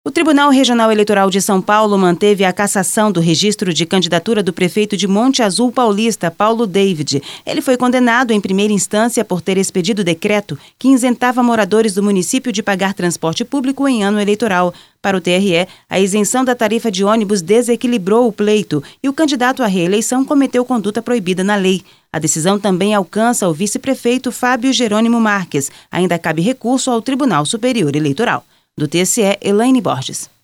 O Tribunal Regional Eleitoral de São Paulo manteve a cassação do registro de candidatura do prefeito de Monte Azul Paulista, Paulo David. Ele foi condenado em primeira instância por ter expedido decreto que isentava moradores do município de pagar transporte público em ano eleitoral. Para o TRE, a isenção da tarifa de ônibus desequilibrou o pleito e o candidato à reeleição cometeu conduta proibida na lei. A decisão também alcança o vice-prefeito Fábio Jerônimo Marques. Ainda cabe recurso ao Tribunal Superior Eleitoral. Do TSE, Elaine Borges.